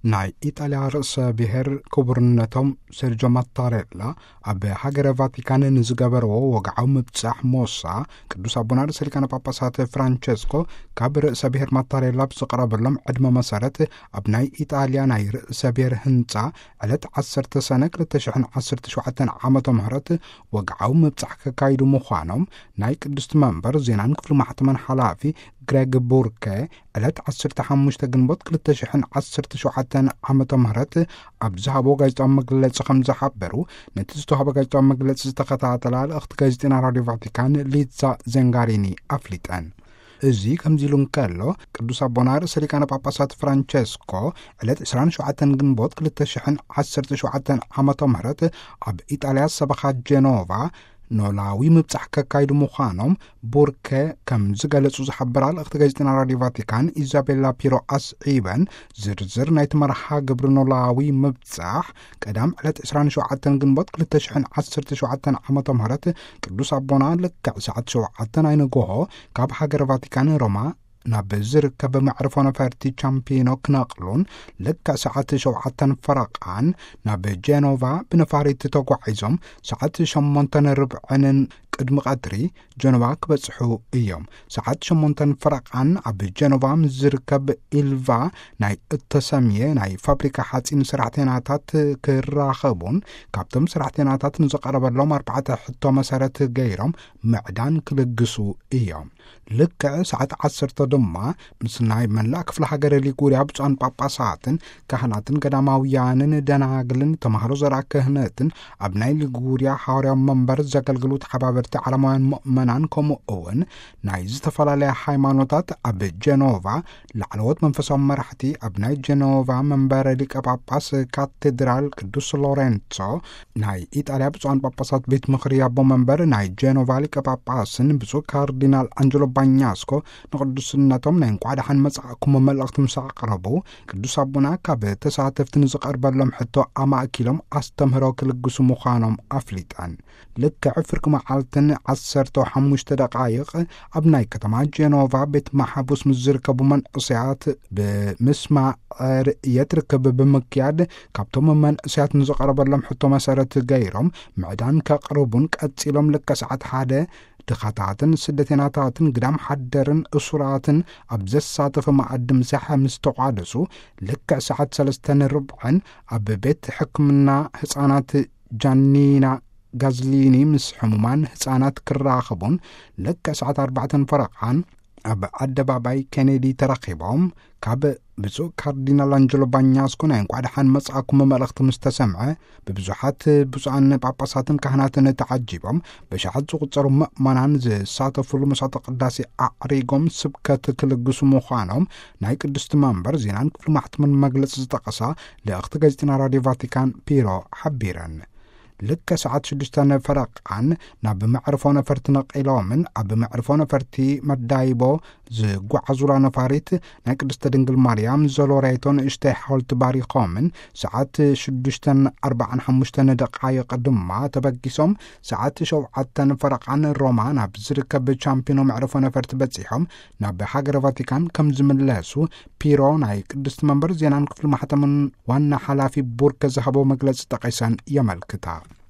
ናይ ኢጣልያ ርእሰ ብሔር ክቡርነቶም ሴርጆ ማታሬላ ኣብ ሃገረ ቫቲካን ንዝገበርዎ ወግዓዊ ምብጻሕ ሞሳ ቅዱስ አቡነ ርእሰ ሊቃነ ጳጳሳት ፍራንቸስኮ ካብ ርእሰ ብሔር ማታሬላ ብዝቀረበሎም ዕድመ መሰረት ኣብ ናይ ኢጣልያ ናይ ርእሰ ብሔር ህንፃ ዕለት 10 ሰነ 2017 ዓመተ ምህረት ወግዓዊ ምብጻሕ ከካይዱ ምዃኖም ናይ ቅድስት መንበር ዜናን ክፍሊ ማሕተመን ሓላፊ ግሬግ ቡርኬ ዕለት 15 ግንቦት 2017 ዓመተ ምህረት ኣብ ዝሃቦ ጋዜጣዊ መግለፂ ከም ዝሓበሩ ነቲ ዝተዋህበ ጋዜጣዊ መግለፂ ዝተኸታተላ ልእኽቲ ጋዜጤና ራድዮ ቫቲካን ሊዛ ዘንጋሪኒ ኣፍሊጠን እዚ ከምዚ ኢሉ እንከሎ ቅዱስ አቡነ ርእሰ ሊቃነ ጳጳሳት ፍራንቸስኮ ዕለት 27 ግንቦት 2017 ዓመተ ምህረት ኣብ ኢጣልያ ሰበኻ ጄኖቫ ኖላዊ ምብጻሕ ከካይዱ ምዃኖም ቡርኬ ከም ዝገለጹ ዝሓበራ ልእኽቲ ጋዜጤና ራድዮ ቫቲካን ኢዛቤላ ፒሮ ኣስዒበን ዝርዝር ናይቲ መርሓ ግብሪ ኖላዊ ምብጻሕ ቀዳም ዕለት 27 ግንቦት 2017 ዓመተ ምህረት ቅዱስ አቡነ ልክዕ ሰዓት 7 ናይ ንግሆ ካብ ሃገረ ቫቲካን ሮማ ናብ ዝርከብ መዕርፎ ነፈርቲ ቻምፒዮኖ ክነቕሉን ልክዕ ሰዓት 7 ፈረቓን ናብ ጄኖቫ ብነፋሪት ተጓዒዞም ሰዓት 8:40 ቅድሚ ቀትሪ ጀኖቫ ክበጽሑ እዮም። ሰዓት 8 ፈረቓን ኣብ ጀኖቫ ዝርከብ ኢልቫ ናይ እተሰምየ ናይ ፋብሪካ ሓጺን ስራሕተኛታት ክራኸቡን ካብቶም ስራሕተኛታት ንዝቐረበሎም 4 ሕቶ መሰረት ገይሮም ምዕዳን ክልግሱ እዮም። ልክዕ ሰዓት 10 ድማ ምስ ናይ መላእ ክፍለ ሃገረ ሊጉርያ ብፁዓን ጳጳሳትን ካህናትን ገዳማውያንን ደናግልን ተምሃሮ ዘርዓ ክህነትን ኣብ ናይ ሊጉርያ ሓዋርያዊ መንበር ዘገልግሉ ተሓባበርቲ ዓለማውያን ምእመናን ከምኡ እውን ናይ ዝተፈላለያ ሃይማኖታት ኣብ ጄኖቫ ላዕለዎት መንፈሳዊ መራሕቲ ኣብ ናይ ጄኖቫ መንበረ ሊቀ ጳጳስ ካቴድራል ቅዱስ ሎሬንጾ ናይ ኢጣልያ ብፁዓን ጳጳሳት ቤት ምኽሪ ኣቦ መንበር ናይ ጄኖቫ ሊቀ ጳጳስን ብፁዕ ካርዲናል አንጀሎ ባኛስኮ ንቅዱስነቶም ናይ እንኳዕ ደሓን መጻእኩም መልእኽቲ ምስ ኣቕረቡ ቅዱስ አቡነ ካብ ተሳተፍቲ ንዝቐርበሎም ሕቶ ኣማእኪሎም ኣስተምህሮ ክልግሱ ምዃኖም ኣፍሊጠን ልክዕ ፍርቂ መዓልትን 15 ደቃይቕ ኣብ ናይ ከተማ ጄኖቫ ቤት ማሕቡስ ምስ ዝርከቡ መንእሰያት ብምስማዕ ርእየት ርክብ ብምክያድ ካብቶም መንእሰያት ንዝቐረበሎም ሕቶ መሰረት ገይሮም ምዕዳን ከቕርቡን ቀጺሎም ልክዕ ሰዓት 1 ድኻታትን ስደተኛታትን ግዳም ሓደርን እሱራትን ኣብ ዘሳተፈ መኣዲ ምሳሕ ምስ ተቋደሱ ልክዕ ሰዓት 3:40 ኣብ ቤት ሕክምና ህፃናት ጃኒና ጋዝሊኒ ምስ ሕሙማን ህፃናት ክራኸቡን ልክዕ ሰዓት 4 ፈረቓን ኣብ ኣደባባይ ኬኔዲ ተረኺቦም ካብ ብፁዕ ካርዲናል አንጀሎ ባኛስኮ ናይ እንኳዕ ደሓን መጻእኩም መልእኽቲ ምስ ተሰምዐ ብብዙሓት ብፁዓን ጳጳሳትን ካህናትን ተዓጂቦም ብሸሓት ዝቝጸሩ ምእመናን ዝሳተፍሉ መሥዋዕተ ቅዳሴ ኣዕሪጎም ስብከት ክልግሱ ምዃኖም ናይ ቅድስቲ መንበር ዜናን ክፍሊ ማሕተመን መግለፂ ዝጠቐሳ ልእኽቲ ጋዜጤና ራድዮ ቫቲካን ፒሮ ሓቢረን ልክዕ ሰዓት 6 ፈረቓን ናብ መዕርፎ ነፈርቲ ነቒሎምን ኣብ መዕርፎ ነፈርቲ መዳይቦ ዝጓዓዙላ ነፋሪት ናይ ቅድስተ ድንግል ማርያም ዘሎሬቶ ንእሽተይ ሓወልቲ ባሪኾምን ሰዓት 6:45 ደቃይቕ ድማ ተበጊሶም ሰዓት 7 ፈረቓን ሮማ ናብ ዝርከብ ቻምፒዮኖ መዕርፎ ነፈርቲ በፂሖም ናብ ሃገረ ቫቲካን ከም ዝምለሱ ፒሮ ናይ ቅድስት መንበር ዜናን ክፍሊ ማሕተመን ዋና ሓላፊ ቡርኬ ዝሃቦ መግለፂ ጠቒሰን የመልክታ።